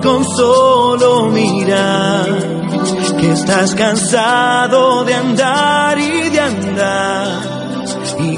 con solo mirar que estás cansado de andar y de andar y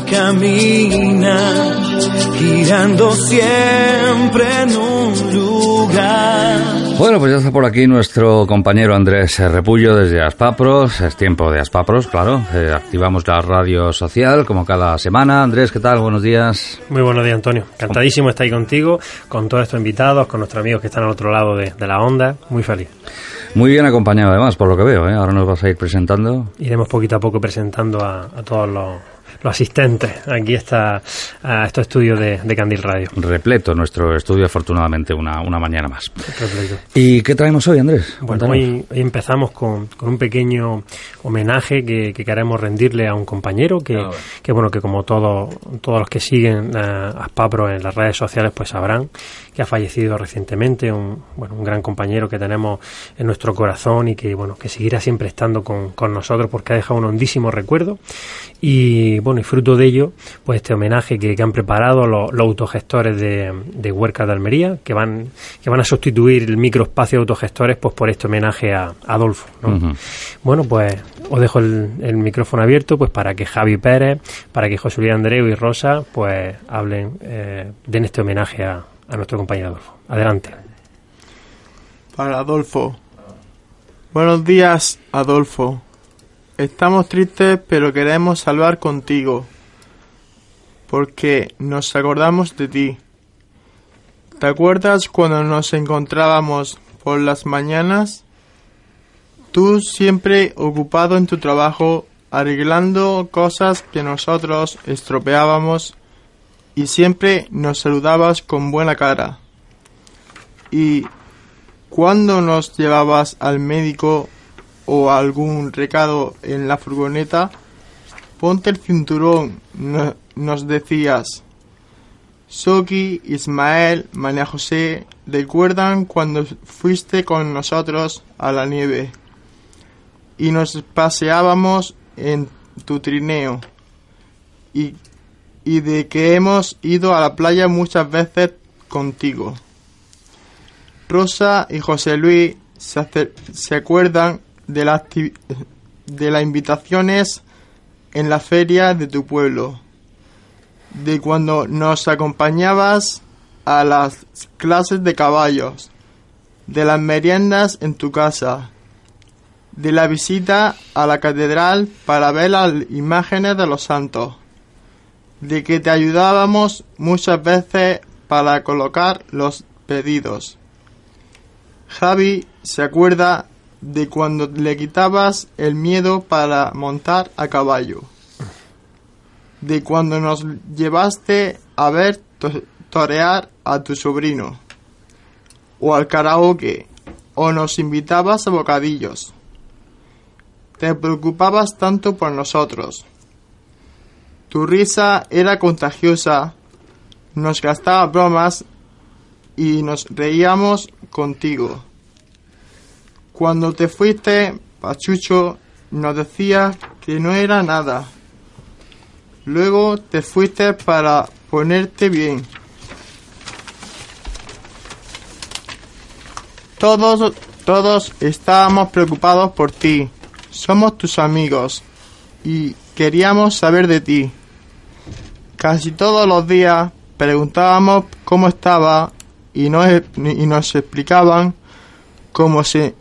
camina girando siempre en un lugar. Bueno, pues ya está por aquí nuestro compañero Andrés Repullo desde Aspapros. Es tiempo de Aspapros, claro. Activamos la radio social como cada semana. Andrés, ¿qué tal? Buenos días. Muy buenos días, Antonio. Encantadísimo estar ahí contigo, con todos estos invitados, con nuestros amigos que están al otro lado de la onda. Muy feliz. Muy bien acompañado, además, por lo que veo, ¿eh? Ahora nos vas a ir presentando. Iremos poquito a poco presentando a todos los asistentes aquí a estos estudios de Candil Radio. Repleto nuestro estudio, afortunadamente, una mañana más. Repleto. ¿Y qué traemos hoy, Andrés? Bueno, hoy empezamos con un pequeño homenaje que queremos rendirle a un compañero que como todos los que siguen a Aspapros en las redes sociales pues sabrán que ha fallecido recientemente, un gran compañero que tenemos en nuestro corazón y que seguirá siempre estando con nosotros porque ha dejado un hondísimo recuerdo y fruto de ello pues este homenaje que han preparado los autogestores de Huercas de Almería que van a sustituir el microespacio de autogestores pues por este homenaje a Adolfo, ¿no? Uh-huh. Bueno, pues os dejo el micrófono abierto pues para que Javi Pérez, para que José Luis Andreu y Rosa pues hablen, den este homenaje a nuestro compañero Adolfo. Adelante. Para Adolfo. Buenos días, Adolfo. Estamos tristes, pero queremos hablar contigo, porque nos acordamos de ti. ¿Te acuerdas cuando nos encontrábamos por las mañanas? Tú siempre ocupado en tu trabajo, arreglando cosas que nosotros estropeábamos, y siempre nos saludabas con buena cara. Y cuando nos llevabas al médico o algún recado en la furgoneta, ponte el cinturón, nos decías. Soki, Ismael, María José, ¿recuerdan cuando fuiste con nosotros a la nieve? Y nos paseábamos en tu trineo. Y de que hemos ido a la playa muchas veces contigo. Rosa y José Luis se acuerdan de las invitaciones en la feria de tu pueblo, de cuando nos acompañabas a las clases de caballos, de las meriendas en tu casa, de la visita a la catedral para ver las imágenes de los santos, de que te ayudábamos muchas veces para colocar los pedidos. Javi se acuerda de cuando le quitabas el miedo para montar a caballo, de cuando nos llevaste a ver torear a tu sobrino, o al karaoke, o nos invitabas a bocadillos. Te preocupabas tanto por nosotros. Tu risa era contagiosa, nos gastaba bromas y nos reíamos contigo. Cuando te fuiste, Pachucho nos decía que no era nada. Luego te fuiste para ponerte bien. Todos estábamos preocupados por ti. Somos tus amigos y queríamos saber de ti. Casi todos los días preguntábamos cómo estaba y nos explicaban cómo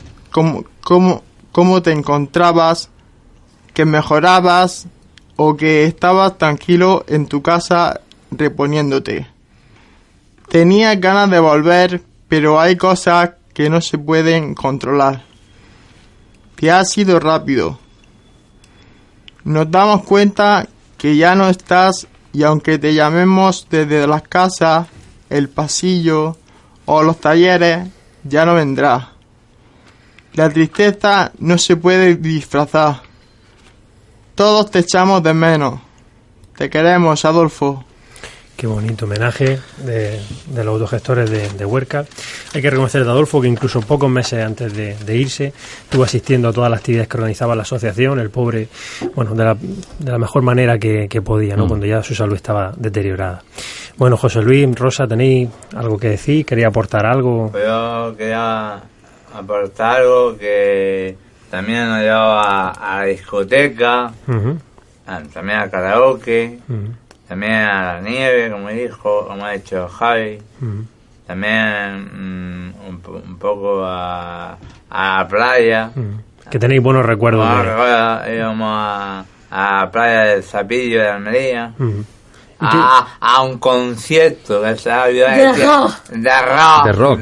te encontrabas, que mejorabas o que estabas tranquilo en tu casa reponiéndote. Tenías ganas de volver, pero hay cosas que no se pueden controlar. Te has ido rápido. Nos damos cuenta que ya no estás y aunque te llamemos desde las casas, el pasillo o los talleres, ya no vendrás. La tristeza no se puede disfrazar. Todos te echamos de menos. Te queremos, Adolfo. Qué bonito homenaje de los autogestores de Huércal. Hay que reconocer a Adolfo que incluso pocos meses antes de irse estuvo asistiendo a todas las actividades que organizaba la asociación, el pobre, bueno, de la mejor manera que podía, ¿no? Cuando ya su salud estaba deteriorada. Bueno, José Luis, Rosa, ¿tenéis algo que decir? ¿Quería aportar algo? Yo quería aportar algo que también nos llevaba a la discoteca, también al karaoke, también a la nieve, como ha dicho Javi, también un poco a la playa. Que tenéis buenos recuerdos. Íbamos a la playa del Zapillo de Almería, a un concierto que se había hecho de rock,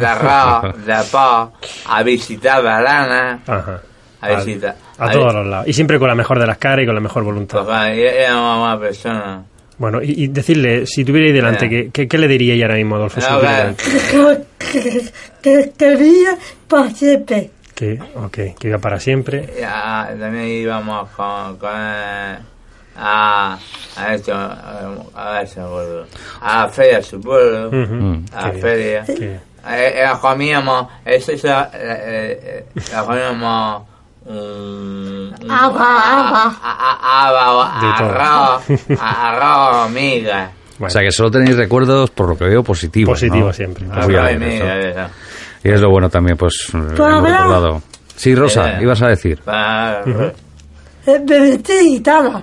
a visitar Balana. A visitar. A todos los lados. Y siempre con la mejor de las caras y con la mejor voluntad. Era una buena persona. Bueno, y decirle, si tuvierais delante, ¿qué le diríais ahora mismo, Adolfo? Que quería para siempre. Que iba para siempre. También íbamos con a la feria de su pueblo, a la feria. Comíamos, comíamos arroz, migas. O sea que solo tenéis recuerdos, por lo que veo, positivos, ¿no? Siempre. Y es lo bueno también, pues, hemos recordado. Sí, Rosa, ibas a decir. Me vestí guitarra,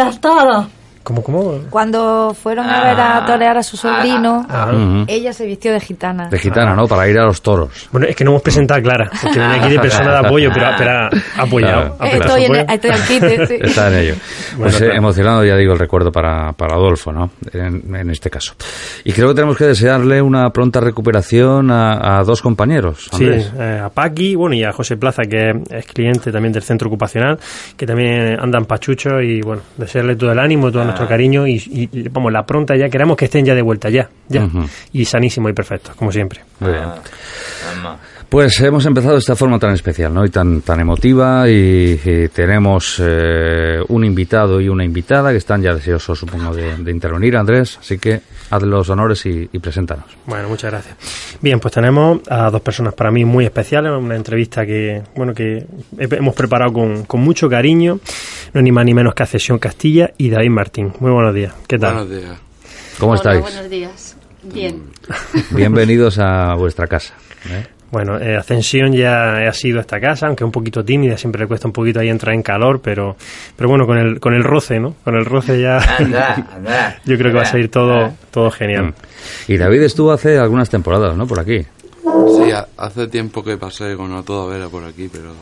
¿Cómo? Cuando fueron a ver a torear a su sobrino, ella se vistió de gitana. De gitana, ¿no? Para ir a los toros. Bueno, es que no hemos presentado a Clara, porque viene aquí de persona de apoyo, pero ha apoyado. Claro. Estoy al quite, sí. Está en ello. Pues emocionado, ya digo, el recuerdo para Adolfo, ¿no? En este caso. Y creo que tenemos que desearle una pronta recuperación a dos compañeros, Andrés. Sí, a Paqui, bueno, y a José Plaza, que es cliente también del centro ocupacional, que también andan pachuchos, y bueno, desearle todo el ánimo, todo nuestro cariño y vamos, la pronta ya, queremos que estén ya de vuelta, ya. Y sanísimos y perfectos, como siempre. Muy bien. Pues hemos empezado de esta forma tan especial, ¿no? Y tan emotiva, y tenemos un invitado y una invitada que están ya deseosos, supongo, de intervenir, Andrés, así que haz los honores y preséntanos. Bueno, muchas gracias. Bien, pues tenemos a dos personas para mí muy especiales, una entrevista que hemos preparado con mucho cariño, no es ni más ni menos que Ascensión Castilla y David Martín. Muy buenos días, ¿qué tal? Buenos días. ¿Cómo estáis? Buenos días, bien. Bienvenidos a vuestra casa, ¿eh? Bueno, Ascensión ya ha sido esta casa, aunque un poquito tímida, siempre le cuesta un poquito ahí entrar en calor, pero bueno, con el roce, ¿no? Con el roce ya yo creo que va a salir todo genial. Y David estuvo hace algunas temporadas, ¿no? Por aquí. Sí, hace tiempo que pasé con A Toda Vera por aquí, pero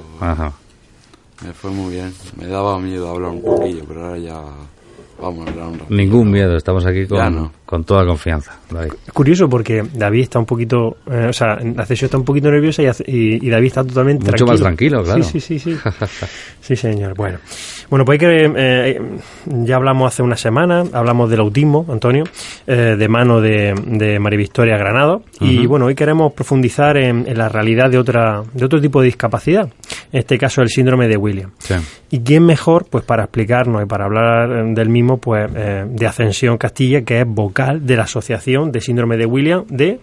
me fue muy bien. Me daba miedo hablar un poquillo, pero ahora ya vamos a hablar un rato. Ningún miedo, estamos aquí con toda confianza, David. Es curioso porque David está un poquito, Ascensión está un poquito nerviosa y David está totalmente mucho tranquilo. más tranquilo, claro. Sí. Sí, señor. Bueno, pues hay que ya hablamos hace una semana, hablamos del autismo, Antonio, de mano de María Victoria Granado, y bueno, hoy queremos profundizar en la realidad de otro tipo de discapacidad, en este caso el síndrome de Williams. Sí. Y quién mejor, pues, para explicarnos y para hablar del mismo, pues, de Ascensión Castilla, que es vocal de la Asociación de Síndrome de Williams de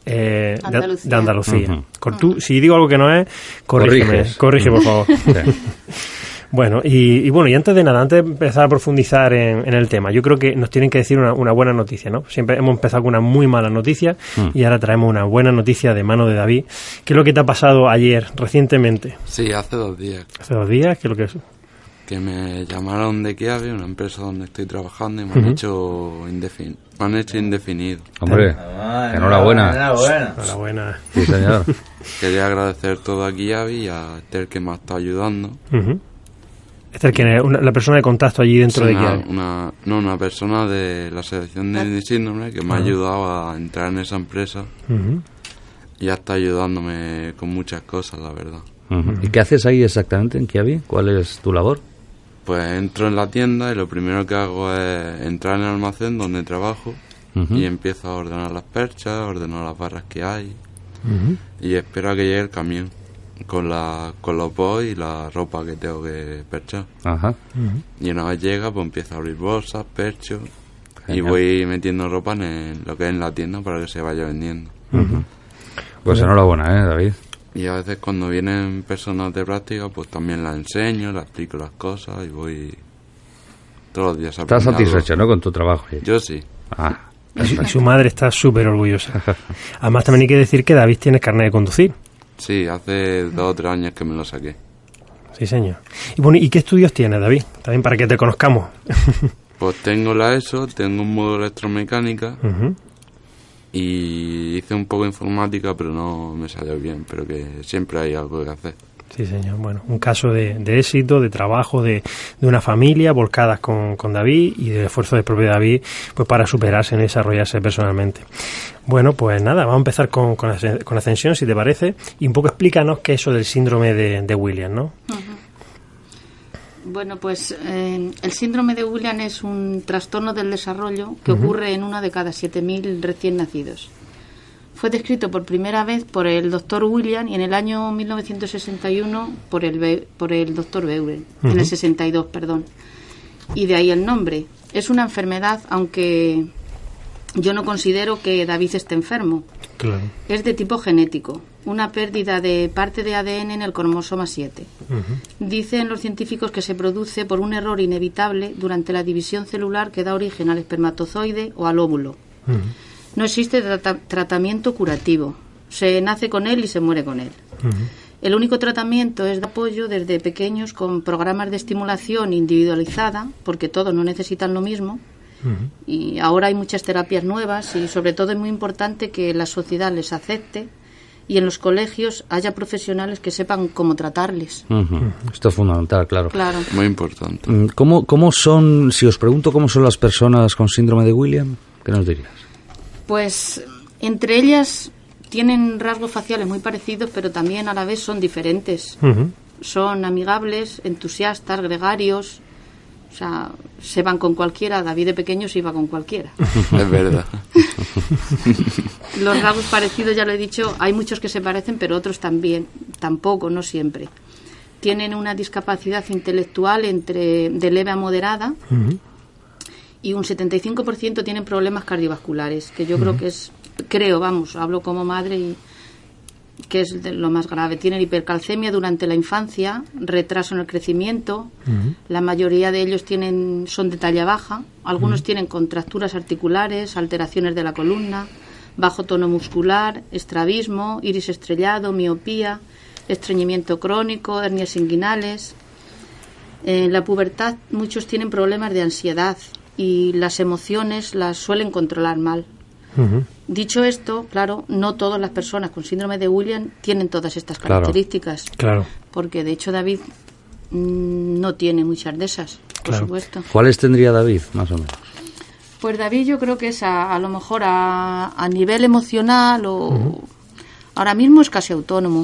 Andalucía. Si digo algo que no es, corrígeme, por favor. Sí. Bueno, y antes de nada, antes de empezar a profundizar en el tema, yo creo que nos tienen que decir una buena noticia, ¿no? Siempre hemos empezado con una muy mala noticia y ahora traemos una buena noticia de mano de David. ¿Qué es lo que te ha pasado ayer, recientemente? Sí, hace 2 días. ¿Hace 2 días? ¿Qué es lo que es? Que me llamaron de Kiavi, una empresa donde estoy trabajando, y me han hecho indefinido. Hombre, enhorabuena. Enhorabuena. Sí, señor. Quería agradecer todo a Kiavi y a Esther, que me ha estado ayudando. Esther, ¿quién es? La persona de contacto allí dentro de Kiavi. Una persona de la Asociación de Síndrome que me ha ayudado a entrar en esa empresa y ha estado ayudándome con muchas cosas, la verdad. ¿Y qué haces ahí exactamente en Kiavi? ¿Cuál es tu labor? Pues entro en la tienda y lo primero que hago es entrar en el almacén donde trabajo y empiezo a ordenar las perchas, ordenar las barras que hay y espero a que llegue el camión con los boys y la ropa que tengo que perchar. Y una vez llega, pues empiezo a abrir bolsas, perchos, Y voy metiendo ropa en lo que es en la tienda para que se vaya vendiendo. Pues enhorabuena, David. Y a veces cuando vienen personas de práctica, pues también las enseño, les explico las cosas y voy todos los días aprendiendo. ¿Estás satisfecho, no, con tu trabajo? Yo sí. Y su madre está súper orgullosa. Además también hay que decir que David tiene carnet de conducir. Sí, hace 2 o 3 años que me lo saqué. Sí, señor. Y bueno, ¿y qué estudios tienes, David? También para que te conozcamos. Pues tengo la ESO, tengo un módulo de electromecánica y hice un poco de informática, pero no me salió bien, pero que siempre hay algo que hacer. Sí, señor. Bueno, un caso de éxito, de trabajo, de una familia volcadas con David y del esfuerzo del propio David pues para superarse y desarrollarse personalmente. Bueno, pues nada, vamos a empezar con Ascensión, si te parece, y un poco explícanos qué es eso del síndrome de Williams, ¿no? Bueno, pues el síndrome de Williams es un trastorno del desarrollo que ocurre en 1 de cada 7.000 recién nacidos. Fue descrito por primera vez por el doctor Williams y en el año 1961 por el doctor Beuren, en el 62, perdón. Y de ahí el nombre. Es una enfermedad, aunque yo no considero que David esté enfermo. Claro. Es de tipo genético, una pérdida de parte de ADN en el cromosoma 7. Dicen los científicos que se produce por un error inevitable durante la división celular que da origen al espermatozoide o al óvulo. No existe tratamiento curativo. Se nace con él y se muere con él. El único tratamiento es de apoyo desde pequeños con programas de estimulación individualizada, porque todos no necesitan lo mismo. Y ahora hay muchas terapias nuevas y sobre todo es muy importante que la sociedad les acepte y en los colegios haya profesionales que sepan cómo tratarles. Esto es fundamental, claro. Muy importante. ¿Cómo son, si os pregunto cómo son las personas con síndrome de Williams, qué nos dirías? Pues entre ellas tienen rasgos faciales muy parecidos, pero también a la vez son diferentes. Son amigables, entusiastas, gregarios. O sea, se van con cualquiera. David de pequeño se iba con cualquiera. Es verdad. Los rasgos parecidos, ya lo he dicho, hay muchos que se parecen, pero otros también. Tampoco, no siempre. Tienen una discapacidad intelectual de leve a moderada. Y un 75% tienen problemas cardiovasculares, que yo creo hablo como madre y que es de lo más grave. Tienen hipercalcemia durante la infancia, retraso en el crecimiento, la mayoría de ellos son de talla baja, algunos tienen contracturas articulares, alteraciones de la columna, bajo tono muscular, estrabismo, iris estrellado, miopía, estreñimiento crónico, hernias inguinales. En la pubertad muchos tienen problemas de ansiedad y las emociones las suelen controlar mal. Dicho esto, claro, no todas las personas con síndrome de Williams tienen todas estas características. Claro. Porque de hecho David no tiene muchas de esas, por supuesto. ¿Cuáles tendría David, más o menos? Pues David yo creo que es a lo mejor a nivel emocional o ahora mismo es casi autónomo.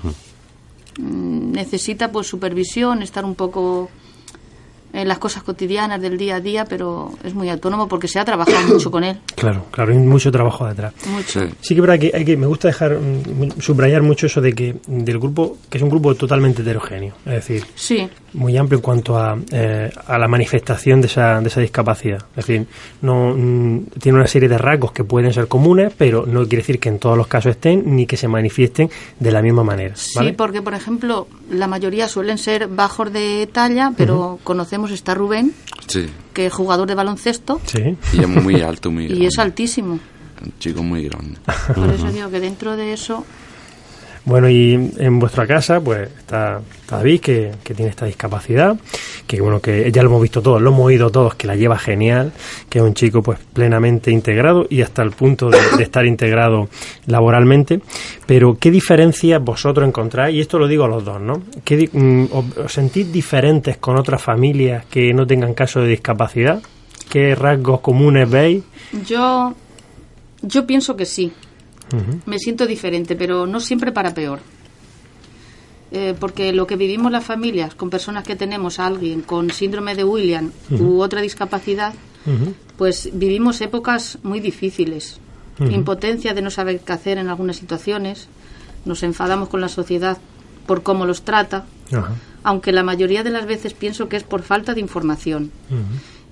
Necesita pues supervisión, estar un poco en las cosas cotidianas del día a día, pero es muy autónomo porque se ha trabajado mucho con él. Claro, hay mucho trabajo detrás. Mucho. Sí que es verdad que me gusta subrayar mucho eso de que del grupo, que es un grupo totalmente heterogéneo, es decir, muy amplio en cuanto a la manifestación de esa discapacidad. Es decir, tiene una serie de rasgos que pueden ser comunes, pero no quiere decir que en todos los casos estén ni que se manifiesten de la misma manera. ¿vale? Sí, porque por ejemplo, la mayoría suelen ser bajos de talla, pero conocemos está Rubén, que es jugador de baloncesto. Y es muy alto, muy grande. Y es altísimo. Un chico muy grande. Por eso digo que dentro de eso... Bueno, y en vuestra casa pues está David, que tiene esta discapacidad, que bueno, que ya lo hemos visto todos, lo hemos oído todos, que la lleva genial, que es un chico pues plenamente integrado y hasta el punto de estar integrado laboralmente. Pero ¿qué diferencias vosotros encontráis? Y esto lo digo a los dos, ¿no? ¿Os sentís diferentes con otras familias que no tengan caso de discapacidad? ¿Qué rasgos comunes veis? Yo pienso que sí. Me siento diferente, pero no siempre para peor. Porque lo que vivimos las familias con personas que tenemos a alguien con síndrome de Williams u otra discapacidad, pues vivimos épocas muy difíciles. Impotencia de no saber qué hacer en algunas situaciones. Nos enfadamos con la sociedad por cómo los trata, aunque la mayoría de las veces pienso que es por falta de información.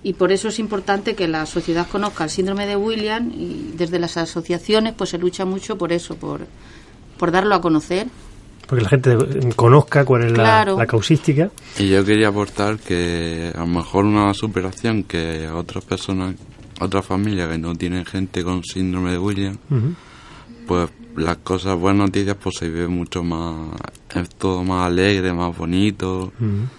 Y por eso es importante que la sociedad conozca el síndrome de Williams, y desde las asociaciones pues se lucha mucho por eso, por darlo a conocer. Porque la gente conozca cuál es la causística. Y yo quería aportar que a lo mejor una superación que a otras personas, otras familias que no tienen gente con síndrome de Williams, pues las cosas, buenas noticias, pues se vive mucho más, es todo más alegre, más bonito.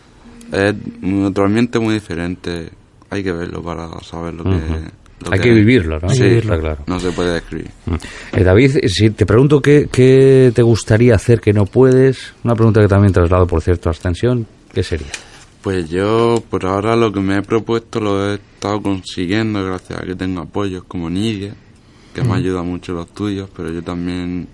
Es otro ambiente muy diferente. Hay que verlo para saber lo que... Hay que vivirlo, ¿no? Sí, está claro. No se puede describir. David, si te pregunto qué te gustaría hacer que no puedes, una pregunta que también traslado, por cierto, a Ascensión, ¿qué sería? Pues yo, por ahora, lo que me he propuesto lo he estado consiguiendo gracias a que tengo apoyos como Nidia, que me ayuda mucho en los estudios, pero yo también...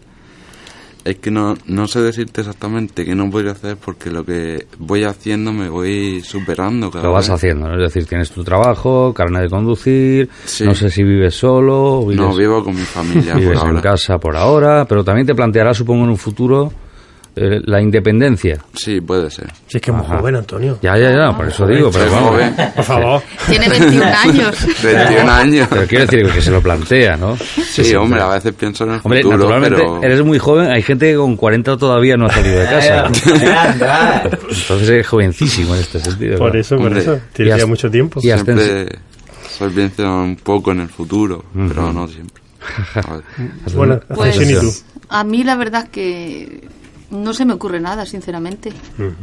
Es que no sé decirte exactamente qué no podría hacer, porque lo que voy haciendo me voy superando cada vez. Lo vas haciendo, ¿no? Es decir, tienes tu trabajo, carnet de conducir, no sé si vives solo... No, vivo con mi familia vives por ahora. En casa por ahora, pero también te plantearás, supongo, en un futuro... la independencia. Sí, puede ser. Si es que es muy joven, Antonio. Ya, por eso digo, pero vamos. Joven. Por favor. Tiene 21 años. 21 años. Pero quiero decir que se lo plantea, ¿no? Sí, hombre, a veces pienso en el futuro, naturalmente, pero... eres muy joven, hay gente que con 40 todavía no ha salido de casa. Entonces es jovencísimo en este sentido. Por eso, tiene ya mucho tiempo. Siempre soy pensando un poco en el futuro, pero no siempre. Bueno, pues, ¿y tú? A mí la verdad es que no se me ocurre nada, sinceramente.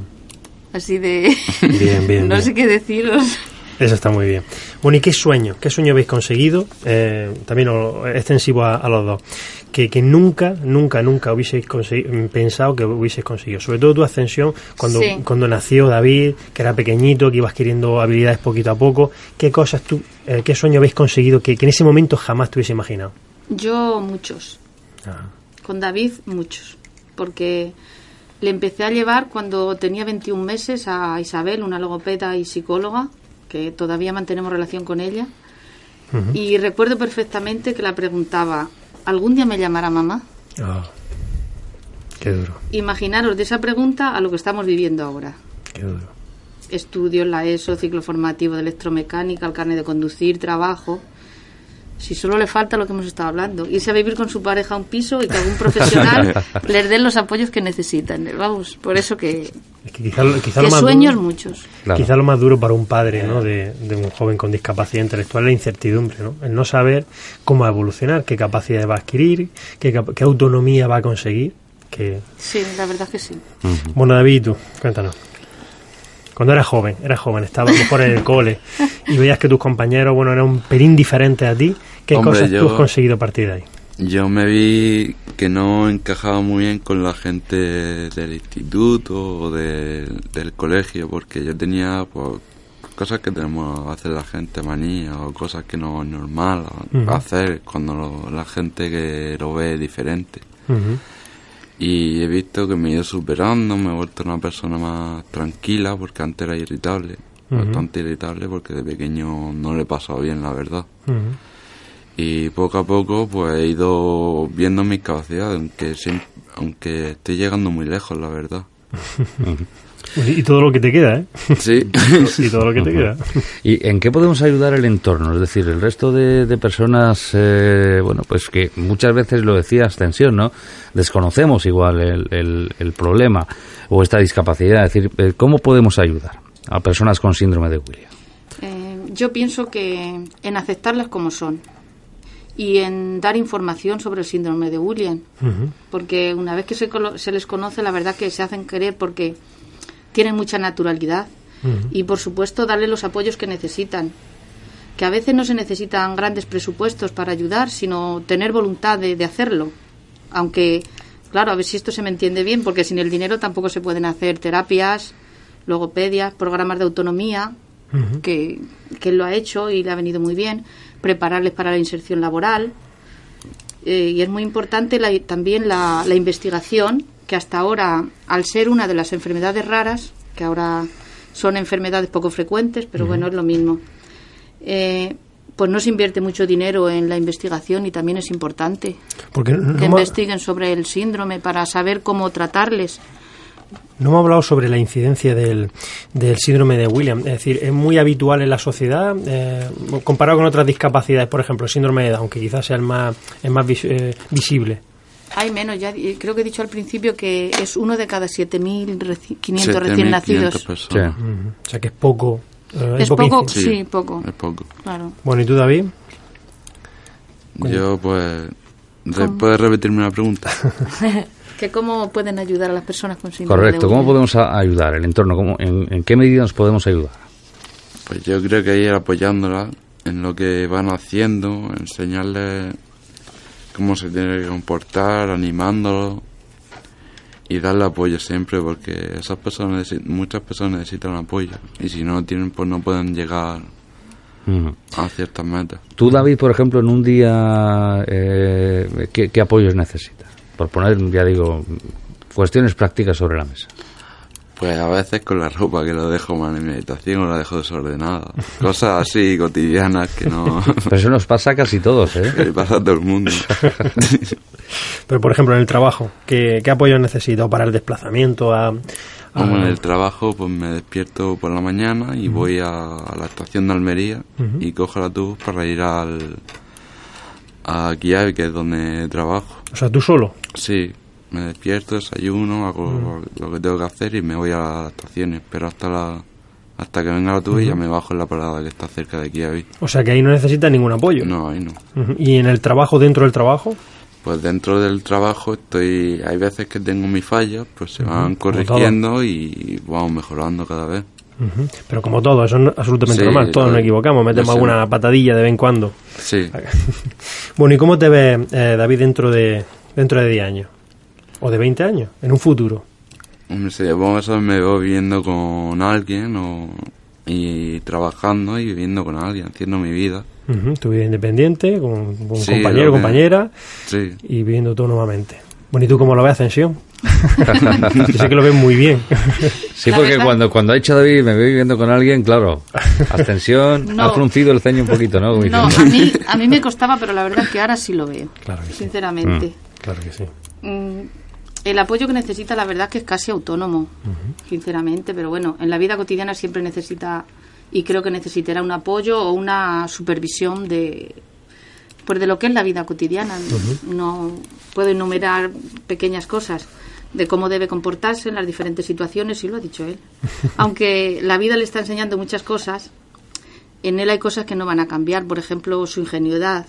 Así de... Bien, no sé qué deciros. Eso está muy bien. Bueno, ¿y qué sueño habéis conseguido? También extensivo a los dos. Que nunca hubieseis pensado que hubieseis conseguido. Sobre todo tu Ascensión, cuando nació David, que era pequeñito, que ibas adquiriendo habilidades poquito a poco. ¿Qué cosas qué sueño habéis conseguido que en ese momento jamás te hubiese imaginado? Yo muchos. Con David muchos. Porque le empecé a llevar cuando tenía 21 meses a Isabel, una logopeda y psicóloga, que todavía mantenemos relación con ella. Y recuerdo perfectamente que la preguntaba, ¿algún día me llamará mamá? Qué duro. Imaginaros de esa pregunta a lo que estamos viviendo ahora. Qué duro. Estudios, la ESO, ciclo formativo de electromecánica, el carnet de conducir, trabajo... Si solo le falta lo que hemos estado hablando, irse a vivir con su pareja a un piso y que algún profesional les dé los apoyos que necesitan. Vamos, por eso que quizá que sueños duro, muchos. Claro. Quizá lo más duro para un padre, ¿no? de un joven con discapacidad intelectual es la incertidumbre, ¿no? El no saber cómo va a evolucionar, qué capacidades va a adquirir, qué autonomía va a conseguir. Sí, la verdad es que sí. Bueno, David, tú, cuéntanos. Cuando eras joven, estabas a lo mejor en el cole y veías que tus compañeros, eran un pelín diferentes a ti, ¿qué cosas tú has conseguido a partir de ahí? Yo me vi que no encajaba muy bien con la gente del instituto o del colegio, porque yo tenía cosas que tenemos a hacer la gente, manía, o cosas que no es normal hacer cuando la gente que lo ve diferente. Y he visto que me he ido superando, me he vuelto una persona más tranquila, porque antes era irritable, bastante irritable, porque de pequeño no le he pasado bien, la verdad. Y poco a poco pues he ido viendo mis capacidades, aunque estoy llegando muy lejos, la verdad. Y todo lo que te queda, ¿eh? Sí. Y todo lo que te queda. ¿Y en qué podemos ayudar el entorno? Es decir, el resto de personas, pues que muchas veces, lo decía Ascensión, ¿no? Desconocemos igual el problema o esta discapacidad. Es decir, ¿cómo podemos ayudar a personas con síndrome de Williams? Yo pienso que en aceptarlas como son y en dar información sobre el síndrome de Williams. Porque una vez que se les conoce, la verdad que se hacen querer porque tienen mucha naturalidad y, por supuesto, darle los apoyos que necesitan. Que a veces no se necesitan grandes presupuestos para ayudar, sino tener voluntad de hacerlo. Aunque, claro, a ver si esto se me entiende bien, porque sin el dinero tampoco se pueden hacer terapias, logopedias, programas de autonomía, que él lo ha hecho y le ha venido muy bien, prepararles para la inserción laboral. Y es muy importante también la investigación, que hasta ahora, al ser una de las enfermedades raras, que ahora son enfermedades poco frecuentes, pero bueno, es lo mismo, pues no se invierte mucho dinero en la investigación y también es importante que investiguen sobre el síndrome para saber cómo tratarles, No hemos hablado sobre la incidencia del síndrome de Williams. Es decir, es muy habitual en la sociedad, comparado con otras discapacidades, por ejemplo, el síndrome de Down, que quizás sea el más visible. Hay menos, ya creo que he dicho al principio que es 1 de cada 7.500 recién nacidos. Sí. O sea que es poco. ¿Es poco? Sí, poco. Es poco. Claro. Bueno, ¿y tú, David? Yo, pues... ¿Puedes repetirme la pregunta? Que cómo pueden ayudar a las personas con síndrome Correcto, de Williams. ¿cómo podemos ayudar? ¿El entorno? ¿En qué medida nos podemos ayudar? Pues yo creo que ir apoyándolas en lo que van haciendo, enseñarles cómo se tiene que comportar, animándolos y darle apoyo siempre, porque esas personas, muchas personas necesitan apoyo y si no lo tienen, pues no pueden llegar a ciertas metas. Tú, David, por ejemplo, en un día, ¿qué apoyos necesitas? Por poner, ya digo, cuestiones prácticas sobre la mesa. Pues a veces con la ropa, que lo dejo mal en mi habitación o la dejo desordenada. Cosas así cotidianas que no... Pero eso nos pasa a casi todos, ¿eh? Que le pasa a todo el mundo. Pero, por ejemplo, en el trabajo, ¿qué apoyo necesito para el desplazamiento Como en el trabajo, pues me despierto por la mañana y voy a la estación de Almería y cojo el autobús para ir a Kiev, que es donde trabajo. O sea, ¿tú solo? Sí, me despierto, desayuno, hago lo que tengo que hacer y me voy a las estaciones. Pero hasta que venga el autobús ya me bajo en la parada que está cerca de Kiev. O sea, que ahí no necesitas ningún apoyo. No, ahí no. ¿Y en el trabajo, dentro del trabajo? Pues dentro del trabajo hay veces que tengo mis fallas, pues se van corrigiendo y vamos mejorando cada vez. Pero como todo, eso es absolutamente normal, todos nos equivocamos, metemos alguna patadilla de vez en cuando. Sí. Bueno, ¿y cómo te ves, David, dentro de 10 años? ¿O de 20 años? ¿En un futuro? Eso me veo viviendo con alguien y trabajando y viviendo con alguien, haciendo mi vida. Tu vida independiente, con un compañero, compañera, y viviendo autónomamente. Bueno, ¿y tú cómo lo ves, Ascensión? Yo sé que lo ves muy bien. Sí, porque cuando ha dicho David, me veo viviendo con alguien, claro, Ascensión ha fruncido el ceño un poquito, ¿no? No, a mí me costaba, pero la verdad es que ahora sí lo veo, claro que sinceramente. Sí. Claro que sí. El apoyo que necesita, la verdad es que es casi autónomo, sinceramente, pero bueno, en la vida cotidiana siempre necesita, y creo que necesitará un apoyo o una supervisión de lo que es la vida cotidiana. No puedo enumerar pequeñas cosas de cómo debe comportarse en las diferentes situaciones, y lo ha dicho él. Aunque la vida le está enseñando muchas cosas, en él hay cosas que no van a cambiar, por ejemplo, su ingenuidad.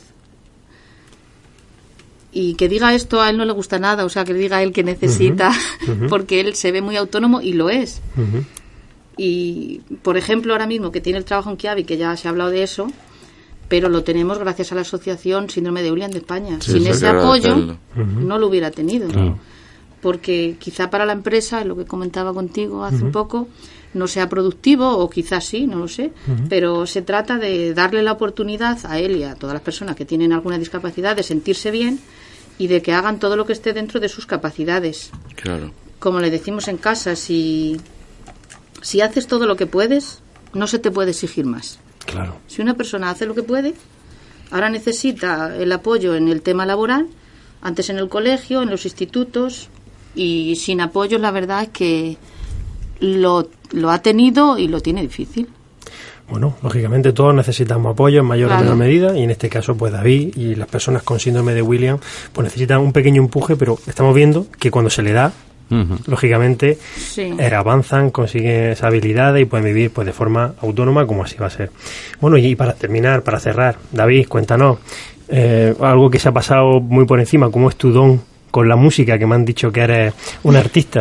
Y que diga esto a él no le gusta nada, o sea, que diga a él que necesita, porque él se ve muy autónomo y lo es. Y, por ejemplo, ahora mismo que tiene el trabajo en Kiavi, que ya se ha hablado de eso, pero lo tenemos gracias a la Asociación Síndrome de Williams de España. Sí, sin ese apoyo no lo hubiera tenido. Porque quizá para la empresa, lo que comentaba contigo hace un poco, no sea productivo, o quizás sí, no lo sé, pero se trata de darle la oportunidad a él y a todas las personas que tienen alguna discapacidad de sentirse bien y de que hagan todo lo que esté dentro de sus capacidades. Claro. Como le decimos en casa, si haces todo lo que puedes, no se te puede exigir más. Claro. Si una persona hace lo que puede, ahora necesita el apoyo en el tema laboral, antes en el colegio, en los institutos, y sin apoyo la verdad es que lo ha tenido y lo tiene difícil. Bueno, lógicamente todos necesitamos apoyo en mayor o menor medida, y en este caso pues David y las personas con síndrome de Williams pues necesitan un pequeño empuje, pero estamos viendo que cuando se le da, lógicamente avanzan, consiguen esa habilidad y pueden vivir pues de forma autónoma, como así va a ser. Bueno, y para terminar, para cerrar, David, cuéntanos algo que se ha pasado muy por encima, ¿cómo es tu don con la música, que me han dicho que eres un artista?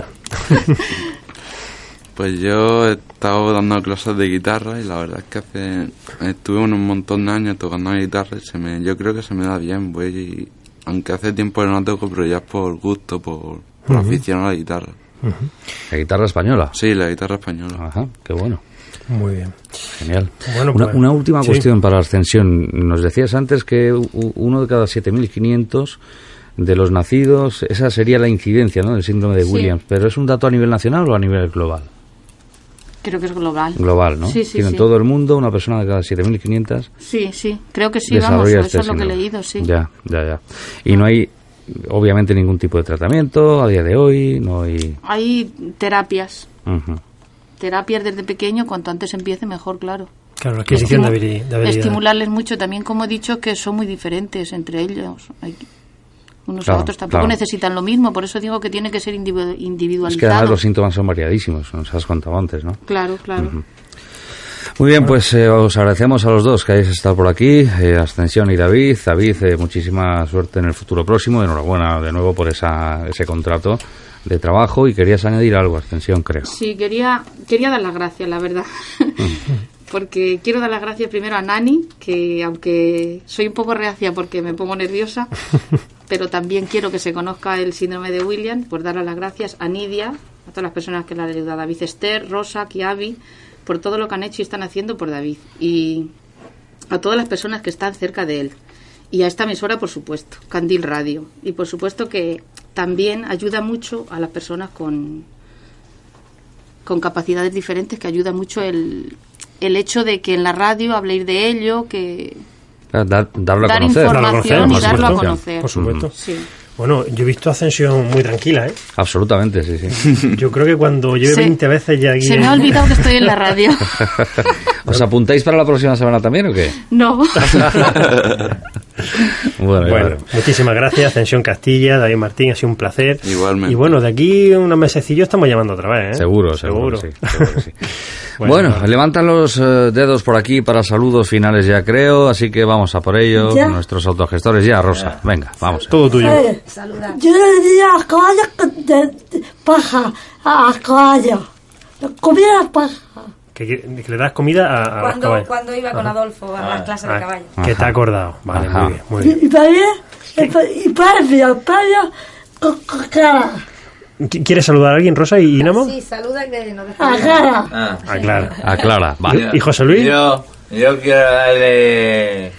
Pues yo he estado dando clases de guitarra y la verdad es que estuve un montón de años tocando la guitarra y yo creo que se me da bien, aunque hace tiempo que no toco, pero ya es por gusto, por afición a la guitarra. ¿La guitarra española? Sí, la guitarra española. Ajá, qué bueno. Muy bien. Genial. Bueno, una última cuestión para Ascensión. Nos decías antes que 1 de cada 7.500 de los nacidos, esa sería la incidencia, ¿no?, del síndrome de Williams. ¿Pero es un dato a nivel nacional o a nivel global? Creo que es global. Global, ¿no? Sí. En todo el mundo, una persona de cada 7.500. Sí, creo que sí, vamos, eso es lo que he leído, sí. Ya. Y no hay obviamente ningún tipo de tratamiento a día de hoy, no hay... Hay terapias. Terapias desde pequeño, cuanto antes empiece mejor, claro. Claro, la adquisición de habilidad. Estimularles mucho, también como he dicho, que son muy diferentes entre ellos. Unos a otros tampoco necesitan lo mismo, por eso digo que tiene que ser individualizado. Es que además los síntomas son variadísimos, nos has contado antes, ¿no? Claro. Muy bien, pues os agradecemos a los dos que hayáis estado por aquí, Ascensión y David. David, muchísima suerte en el futuro próximo, enhorabuena de nuevo por ese contrato de trabajo, y querías añadir algo, Ascensión, creo. Sí, quería dar las gracias, la verdad. Porque quiero dar las gracias primero a Nani, que aunque soy un poco reacia porque me pongo nerviosa, pero también quiero que se conozca el síndrome de Williams, por darle las gracias a Nidia, a todas las personas que le han ayudado, a David, Esther, Rosa, Kiabi, por todo lo que han hecho y están haciendo por David, y a todas las personas que están cerca de él, y a esta emisora, por supuesto, Candil Radio, y por supuesto que también ayuda mucho a las personas con capacidades diferentes, que ayuda mucho el hecho de que en la radio habléis de ello, que dar información y darlo a conocer. Por supuesto. Sí. Bueno, yo he visto Ascensión muy tranquila, ¿eh? Absolutamente, sí. Yo creo que cuando lleve 20 veces ya aquí... Se me ha olvidado que estoy en la radio. ¿Os apuntáis para la próxima semana también o qué? No. Bueno, muchísimas gracias, Ascensión Castilla, David Martín, ha sido un placer. Igualmente. Y bueno, de aquí unos mesecillos estamos llamando otra vez, ¿eh? Seguro. Sí. Bueno, levantan los dedos por aquí para saludos finales ya, creo, así que vamos a por ello. ¿Ya? Nuestros autogestores ya, Rosa. Venga, vamos. Todo tuyo. Saludar. Yo le di a caballos de paja a caballos. Comida paja. Que le das comida a los caballos. Cuando iba con Adolfo a las clases de caballo. Que te ha acordado. Vale, Ajá. muy bien. Y perro con cara. ¿Quieres saludar a alguien, Rosa y Inamo? Sí, saluda que nos A cara. A Clara. A Clara, vale. ¿Y José Luis? Yo quiero darle...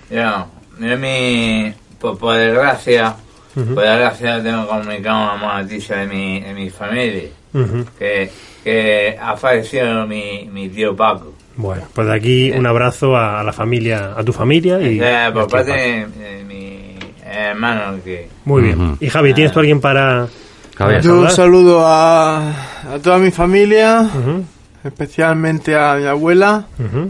Por desgracia, tengo comunicado una noticia de mi familia. Que ha fallecido mi tío Paco. Bueno, pues de aquí un abrazo a la familia, a tu familia y... por parte de mi hermano. Muy bien. Y Javi, ¿tienes tú alguien para Yo un saludo a toda mi familia, especialmente a mi abuela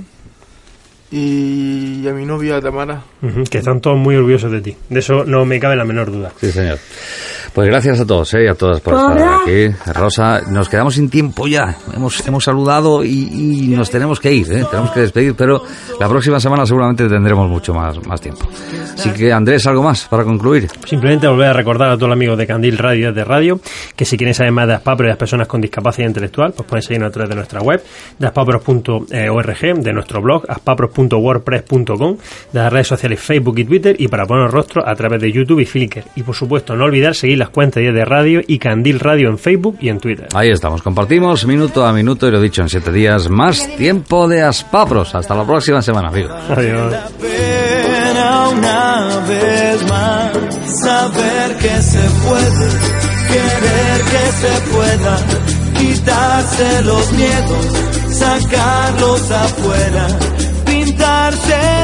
y a mi novia Tamara. Que están todos muy orgullosos de ti. De eso no me cabe la menor duda. Sí, señor. Pues gracias a todos y a todas por estar aquí. Rosa, nos quedamos sin tiempo ya. Hemos saludado y nos tenemos que ir, tenemos que despedir, pero la próxima semana seguramente tendremos mucho más tiempo. Así que, Andrés, ¿algo más para concluir? Simplemente volver a recordar a todos los amigos de Candil Radio de Radio que si quieren saber más de Aspapro y de las personas con discapacidad intelectual, pues pueden seguirnos a través de nuestra web, de aspapros.org, de nuestro blog, aspapros.wordpress.com, de las redes sociales Facebook y Twitter, y para poner rostro a través de YouTube y Flickr. Y por supuesto, no olvidar seguir las cuentas de Radio y Candil Radio en Facebook y en Twitter. Ahí estamos, compartimos minuto a minuto, y lo dicho, en 7 días más tiempo de Aspapros. Hasta la próxima semana, amigos. Adiós. Una vez más, saber que se puede, querer que se pueda, quitarse los miedos, sacarlos afuera, pintarse